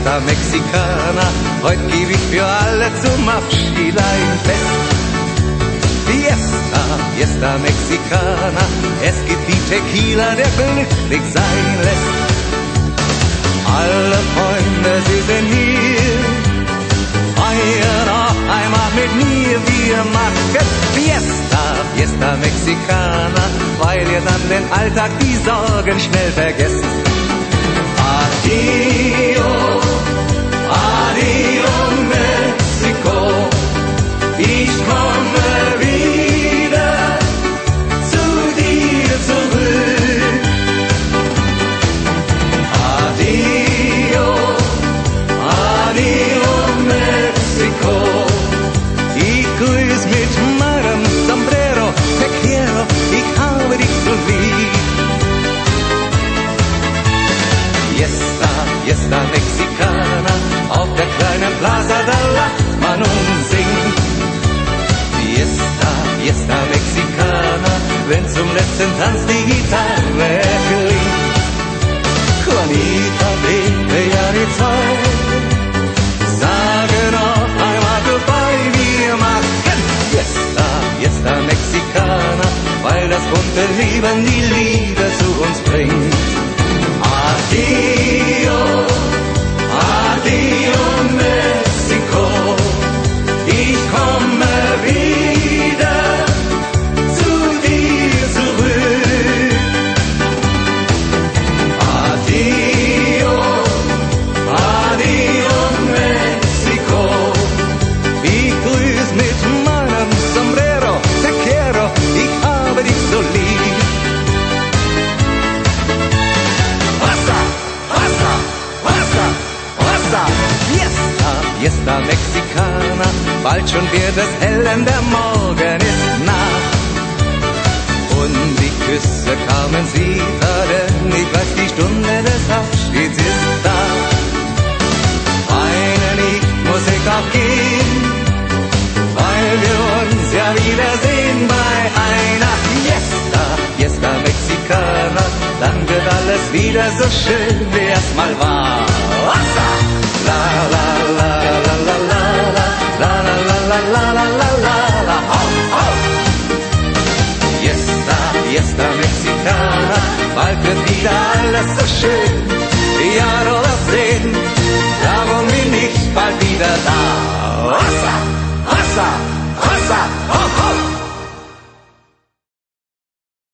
Fiesta Mexicana, heute geb ich für alle zum Abschied ein Fest. Fiesta, Fiesta Mexicana, es gibt die Tequila, der glücklich sein lässt. Alle Freunde, sie sind hier, feiern auf einmal mit mir, wir machen Fiesta, Fiesta Mexicana, weil ihr dann den Alltag, die Sorgen schnell vergesst. Adio, adio Mexiko, ich komme wieder zu dir zurück. Adio, adio Mexiko, ich grüß mit meinem Sombrero, te quiero, ich habe dich so lieb. Fiesta, Fiesta Mexicana, auf der kleinen Plaza, da lacht man und singt. Fiesta, Fiesta Mexicana, wenn zum letzten Tanz die Gitarre klingt. Juanita, Pepe, ja die zwei, sagen auf einmal goodbye, wir machen Fiesta, Fiesta Mexicana, weil das bunte Leben die Liebe zu uns bringt. Adio, adio Mexiko, ich komme wieder zu dir zurück. Adio, adio Mexiko, ich grüß mit meinem Sombrero, te quiero, ich habe dich so lieb. Fiesta, Fiesta Mexicana, bald schon wird es hell, denn der Morgen ist nah. Und die Küsse kamen sie da, denn ich weiß, die Stunde des Abschieds ist da. Weine nicht, muss ich auch gehen, weil wir uns ja wiedersehen bei einer Fiesta, Fiesta Mexicana, dann wird alles wieder so schön, wie es mal war. La la la la la la la la la la la la la la la la. Fiesta, Fiesta Mexicana, bald wird wieder alles so schön. Ja, du wirst sehen, darum bin ich bald wieder da. Hossa, hossa.